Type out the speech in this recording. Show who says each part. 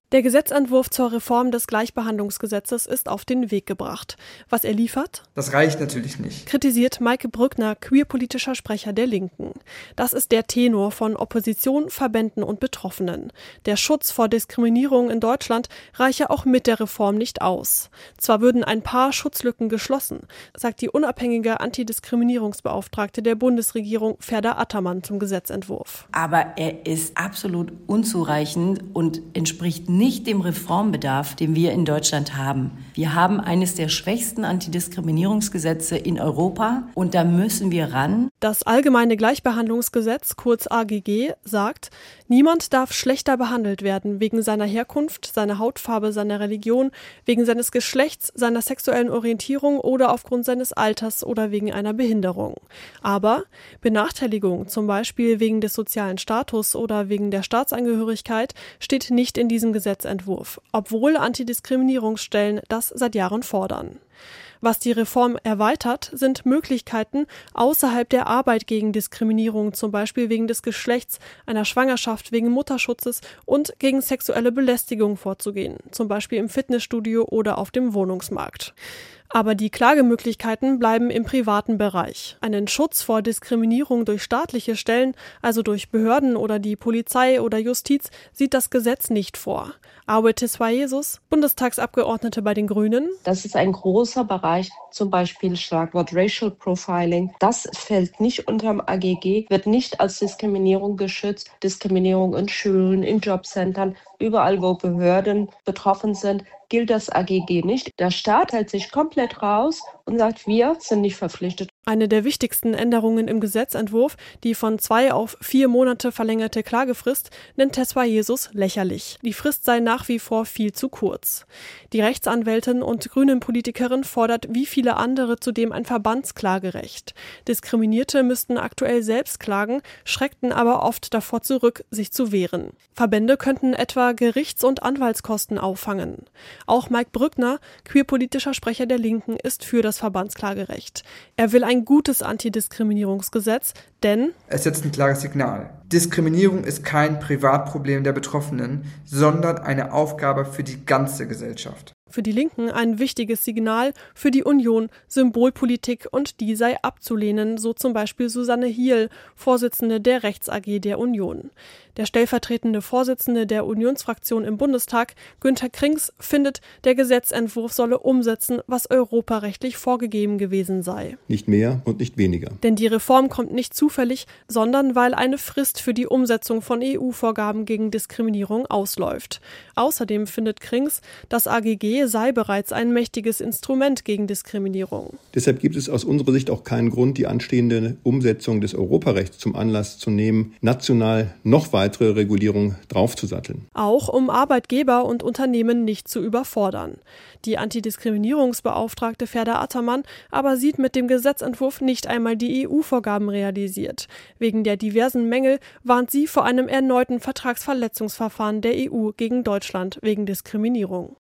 Speaker 1: Der Gesetzentwurf zur Reform des Gleichbehandlungsgesetzes ist auf den Weg gebracht. Was er liefert?
Speaker 2: Das reicht natürlich nicht,
Speaker 1: kritisiert Maike Brückner, queerpolitischer Sprecher der Linken. Das ist der Tenor von Opposition, Verbänden und Betroffenen. Der Schutz vor Diskriminierung in Deutschland reiche auch mit der Reform nicht aus. Zwar würden ein paar Schutzlücken geschlossen, sagt die unabhängige Antidiskriminierungsbeauftragte der Bundesregierung Ferda Attermann zum Gesetzentwurf.
Speaker 3: Aber er ist absolut unzureichend und entspricht nicht dem Reformbedarf, den wir in Deutschland haben. Wir haben eines der schwächsten Antidiskriminierungsgesetze in Europa und da müssen wir ran.
Speaker 1: Das Allgemeine Gleichbehandlungsgesetz, kurz AGG, sagt, niemand darf schlechter behandelt werden wegen seiner Herkunft, seiner Hautfarbe, seiner Religion, wegen seines Geschlechts, seiner sexuellen Orientierung oder aufgrund seines Alters oder wegen einer Behinderung. Aber Benachteiligung, zum Beispiel wegen des sozialen Status oder wegen der Staatsangehörigkeit, steht nicht in diesem Gesetzentwurf, obwohl Antidiskriminierungsstellen das seit Jahren fordern. Was die Reform erweitert, sind Möglichkeiten, außerhalb der Arbeit gegen Diskriminierung, zum Beispiel wegen des Geschlechts, einer Schwangerschaft, wegen Mutterschutzes und gegen sexuelle Belästigung vorzugehen, zum Beispiel im Fitnessstudio oder auf dem Wohnungsmarkt. Aber die Klagemöglichkeiten bleiben im privaten Bereich. Einen Schutz vor Diskriminierung durch staatliche Stellen, also durch Behörden oder die Polizei oder Justiz, sieht das Gesetz nicht vor. Aue Tiswa-Jesus, Bundestagsabgeordnete bei den Grünen.
Speaker 4: Das ist ein großer Bereich, zum Beispiel Schlagwort Racial Profiling. Das fällt nicht unterm AGG, wird nicht als Diskriminierung geschützt. Diskriminierung in Schulen, in Jobcentern, überall wo Behörden betroffen sind, gilt das AGG nicht. Der Staat hält sich komplett raus und sagt, wir sind nicht verpflichtet.
Speaker 1: Eine der wichtigsten Änderungen im Gesetzentwurf, die von 2 auf 4 Monate verlängerte Klagefrist, nennt Tesfa-Jesus lächerlich. Die Frist sei nach wie vor viel zu kurz. Die Rechtsanwältin und Grünen-Politikerin fordert wie viele andere zudem ein Verbandsklagerecht. Diskriminierte müssten aktuell selbst klagen, schreckten aber oft davor zurück, sich zu wehren. Verbände könnten etwa Gerichts- und Anwaltskosten auffangen. Auch Maike Brückner, queerpolitischer Sprecher der Linken, ist für das Verbandsklagerecht. Er will ein gutes Antidiskriminierungsgesetz, denn
Speaker 2: es setzt ein klares Signal. Diskriminierung ist kein Privatproblem der Betroffenen, sondern eine Aufgabe für die ganze Gesellschaft.
Speaker 1: Für die Linken ein wichtiges Signal, für die Union Symbolpolitik und die sei abzulehnen, so zum Beispiel Susanne Hiel, Vorsitzende der Rechts-AG der Union. Der stellvertretende Vorsitzende der Unionsfraktion im Bundestag, Günther Krings, findet, der Gesetzentwurf solle umsetzen, was europarechtlich vorgegeben gewesen sei.
Speaker 5: Nicht mehr und nicht weniger.
Speaker 1: Denn die Reform kommt nicht zufällig, sondern weil eine Frist für die Umsetzung von EU-Vorgaben gegen Diskriminierung ausläuft. Außerdem findet Krings, das AGG sei bereits ein mächtiges Instrument gegen Diskriminierung.
Speaker 5: Deshalb gibt es aus unserer Sicht auch keinen Grund, die anstehende Umsetzung des Europarechts zum Anlass zu nehmen, national noch weitere Regulierung draufzusatteln.
Speaker 1: Auch um Arbeitgeber und Unternehmen nicht zu überfordern. Die Antidiskriminierungsbeauftragte Ferda Attermann aber sieht mit dem Gesetzentwurf nicht einmal die EU-Vorgaben realisiert. Wegen der diversen Mängel warnt sie vor einem erneuten Vertragsverletzungsverfahren der EU gegen Deutschland wegen Diskriminierung.